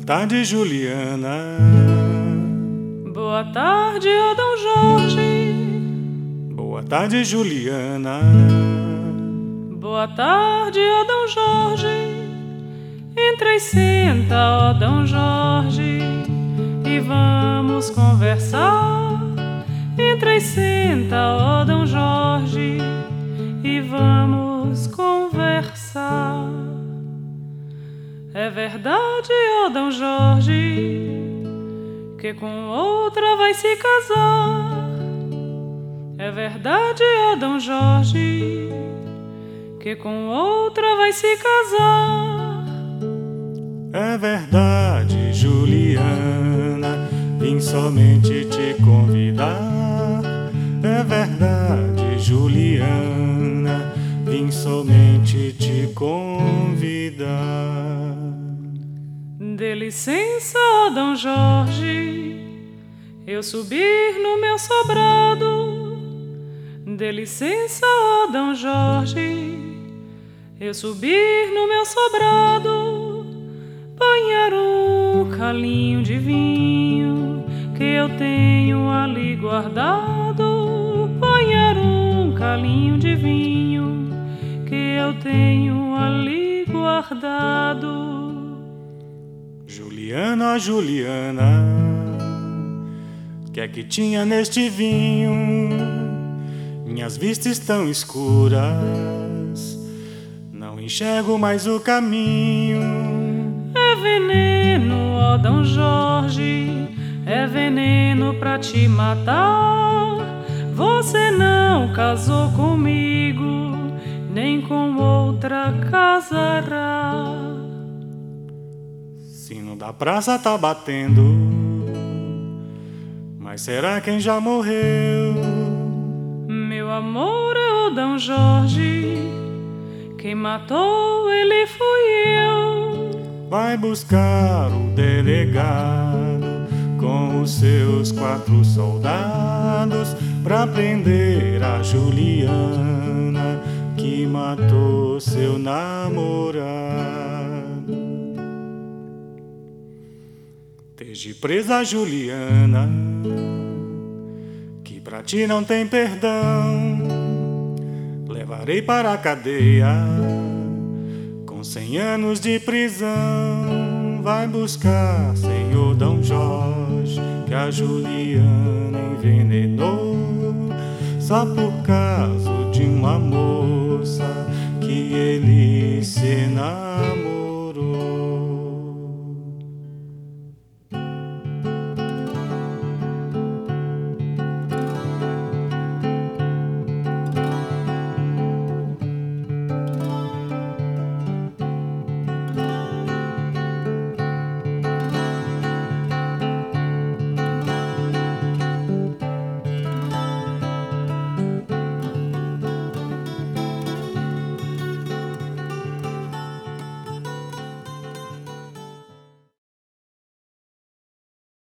tarde, Juliana. Boa tarde, ô Dom Jorge. Boa tarde, Juliana. Boa tarde, ô Dom Jorge. Entra e senta, ó Dom Jorge, e vamos conversar. Entra e senta, ó Dom Jorge, e vamos conversar. É verdade, ó Dom Jorge, que com outra vai se casar. É verdade, ó Dom Jorge, que com outra vai se casar. É verdade, Juliana, vim somente te convidar. É verdade, Juliana, vim somente te convidar. Dê licença, ó Dom Jorge, eu subir no meu sobrado. Dê licença, ó Dom Jorge, eu subir no meu sobrado, banhar um calinho de vinho que eu tenho ali guardado. Banhar um calinho de vinho que eu tenho ali guardado. Juliana, Juliana, que é que tinha neste vinho? Minhas vistas estão escuras, não enxergo mais o caminho. É veneno, ó Dom Jorge, é veneno pra te matar. Você não casou comigo, nem com outra casará. Sino da praça tá batendo, mas será quem já morreu? Meu amor é o Dom Jorge, quem matou ele fui eu. Vai buscar o delegado com os seus 4 soldados pra prender a Juliana que matou seu namorado. Esteja presa, Juliana, que pra ti não tem perdão. Levarei para a cadeia com 100 anos de prisão. Vai buscar, senhor Dom Jorge, que a Juliana envenenou só por causa de uma moça que ele se enamorou.